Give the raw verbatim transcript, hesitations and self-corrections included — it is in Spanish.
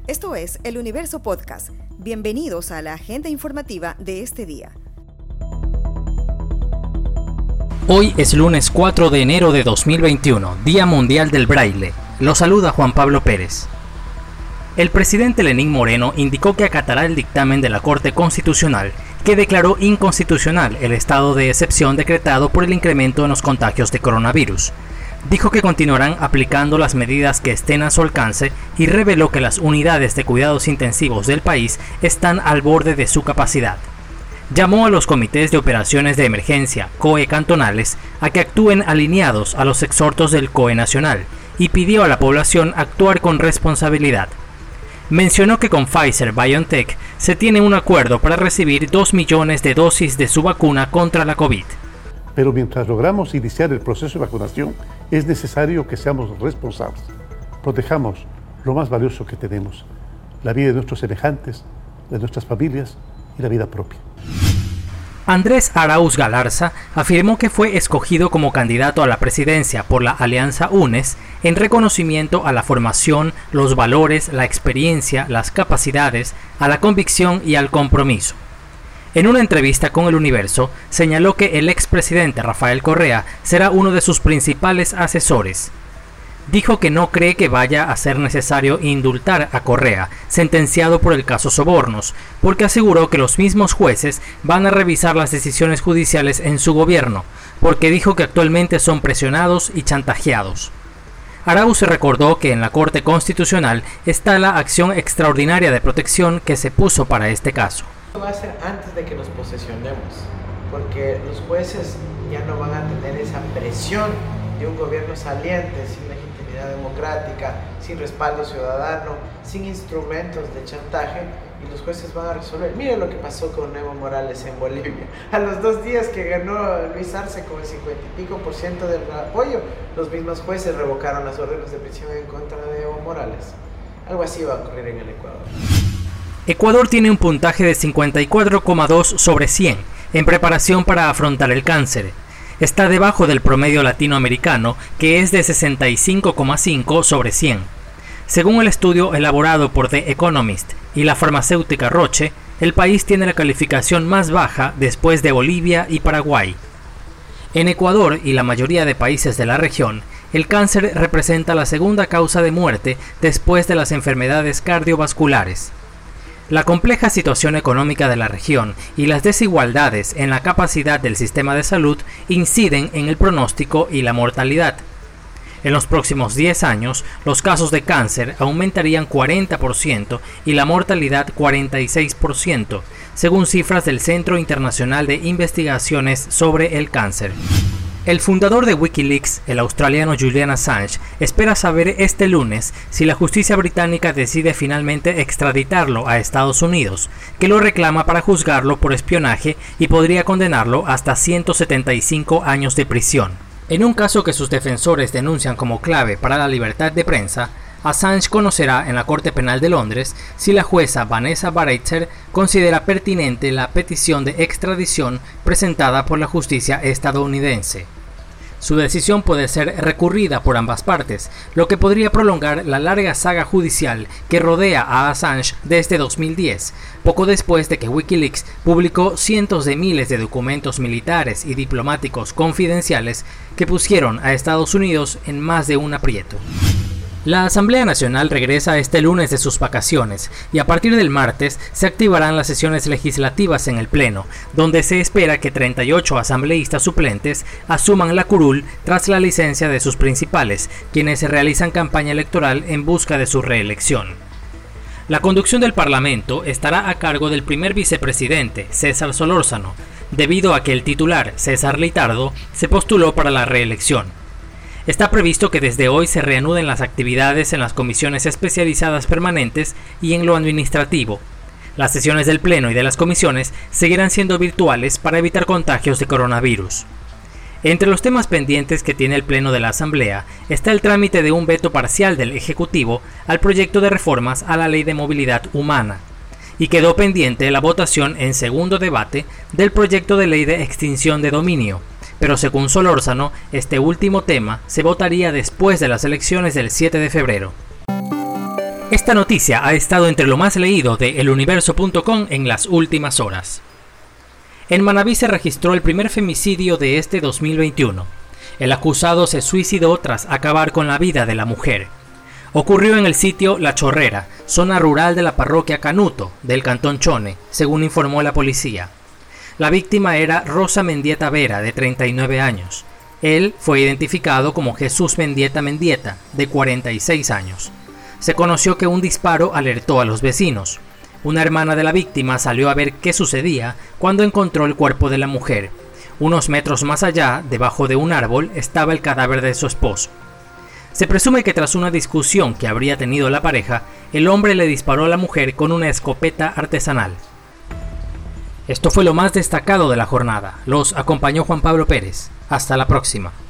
Esto es El Universo Podcast. Bienvenidos a la agenda informativa de este día. Hoy es lunes cuatro de enero de dos mil veintiuno, Día Mundial del Braille. Lo saluda Juan Pablo Pérez. El presidente Lenín Moreno indicó que acatará el dictamen de la Corte Constitucional que declaró inconstitucional el estado de excepción decretado por el incremento en los contagios de coronavirus. Dijo que continuarán aplicando las medidas que estén a su alcance y reveló que las unidades de cuidados intensivos del país están al borde de su capacidad. Llamó a los comités de operaciones de emergencia, C O E cantonales, a que actúen alineados a los exhortos del C O E nacional y pidió a la población actuar con responsabilidad. Mencionó que con Pfizer-BioNTech se tiene un acuerdo para recibir dos millones de dosis de su vacuna contra la COVID. Pero mientras logramos iniciar el proceso de vacunación, es necesario que seamos responsables. Protejamos lo más valioso que tenemos, la vida de nuestros semejantes, de nuestras familias y la vida propia. Andrés Arauz Galarza afirmó que fue escogido como candidato a la presidencia por la Alianza UNES en reconocimiento a la formación, los valores, la experiencia, las capacidades, a la convicción y al compromiso. En una entrevista con El Universo, señaló que el expresidente Rafael Correa será uno de sus principales asesores. Dijo que no cree que vaya a ser necesario indultar a Correa, sentenciado por el caso Sobornos, porque aseguró que los mismos jueces van a revisar las decisiones judiciales en su gobierno, porque dijo que actualmente son presionados y chantajeados. Arauz recordó que en la Corte Constitucional está la acción extraordinaria de protección que se puso para este caso. Va a ser antes de que nos posesionemos, porque los jueces ya no van a tener esa presión de un gobierno saliente, sin legitimidad democrática, sin respaldo ciudadano, sin instrumentos de chantaje, y los jueces van a resolver. Mire lo que pasó con Evo Morales en Bolivia. A los dos días que ganó Luis Arce con el cincuenta y pico por ciento del apoyo, los mismos jueces revocaron las órdenes de prisión en contra de Evo Morales. Algo así va a ocurrir en el Ecuador. Ecuador tiene un puntaje de cincuenta y cuatro coma dos sobre cien en preparación para afrontar el cáncer. Está debajo del promedio latinoamericano, que es de sesenta y cinco coma cinco sobre cien. Según el estudio elaborado por The Economist y la farmacéutica Roche, el país tiene la calificación más baja después de Bolivia y Paraguay. En Ecuador y la mayoría de países de la región, el cáncer representa la segunda causa de muerte después de las enfermedades cardiovasculares. La compleja situación económica de la región y las desigualdades en la capacidad del sistema de salud inciden en el pronóstico y la mortalidad. En los próximos diez años, los casos de cáncer aumentarían cuarenta por ciento y la mortalidad cuarenta y seis por ciento, según cifras del Centro Internacional de Investigaciones sobre el Cáncer. El fundador de Wikileaks, el australiano Julian Assange, espera saber este lunes si la justicia británica decide finalmente extraditarlo a Estados Unidos, que lo reclama para juzgarlo por espionaje y podría condenarlo hasta ciento setenta y cinco años de prisión. En un caso que sus defensores denuncian como clave para la libertad de prensa, Assange conocerá en la Corte Penal de Londres si la jueza Vanessa Baraitser considera pertinente la petición de extradición presentada por la justicia estadounidense. Su decisión puede ser recurrida por ambas partes, lo que podría prolongar la larga saga judicial que rodea a Assange desde dos mil diez, poco después de que Wikileaks publicó cientos de miles de documentos militares y diplomáticos confidenciales que pusieron a Estados Unidos en más de un aprieto. La Asamblea Nacional regresa este lunes de sus vacaciones y a partir del martes se activarán las sesiones legislativas en el Pleno, donde se espera que treinta y ocho asambleístas suplentes asuman la curul tras la licencia de sus principales, quienes realizan campaña electoral en busca de su reelección. La conducción del Parlamento estará a cargo del primer vicepresidente, César Solórzano, debido a que el titular, César Litardo, se postuló para la reelección. Está previsto que desde hoy se reanuden las actividades en las comisiones especializadas permanentes y en lo administrativo. Las sesiones del Pleno y de las comisiones seguirán siendo virtuales para evitar contagios de coronavirus. Entre los temas pendientes que tiene el Pleno de la Asamblea está el trámite de un veto parcial del Ejecutivo al proyecto de reformas a la Ley de Movilidad Humana, y quedó pendiente la votación en segundo debate del proyecto de ley de extinción de dominio, pero según Solórzano, este último tema se votaría después de las elecciones del siete de febrero. Esta noticia ha estado entre lo más leído de el universo punto com en las últimas horas. En Manabí se registró el primer femicidio de este dos mil veintiuno. El acusado se suicidó tras acabar con la vida de la mujer. Ocurrió en el sitio La Chorrera, zona rural de la parroquia Canuto, del cantón Chone, según informó la policía. La víctima era Rosa Mendieta Vera, de treinta y nueve años. Él fue identificado como Jesús Mendieta Mendieta, de cuarenta y seis años. Se conoció que un disparo alertó a los vecinos. Una hermana de la víctima salió a ver qué sucedía cuando encontró el cuerpo de la mujer. Unos metros más allá, debajo de un árbol, estaba el cadáver de su esposo. Se presume que tras una discusión que habría tenido la pareja, el hombre le disparó a la mujer con una escopeta artesanal. Esto fue lo más destacado de la jornada. Los acompañó Juan Pablo Pérez. Hasta la próxima.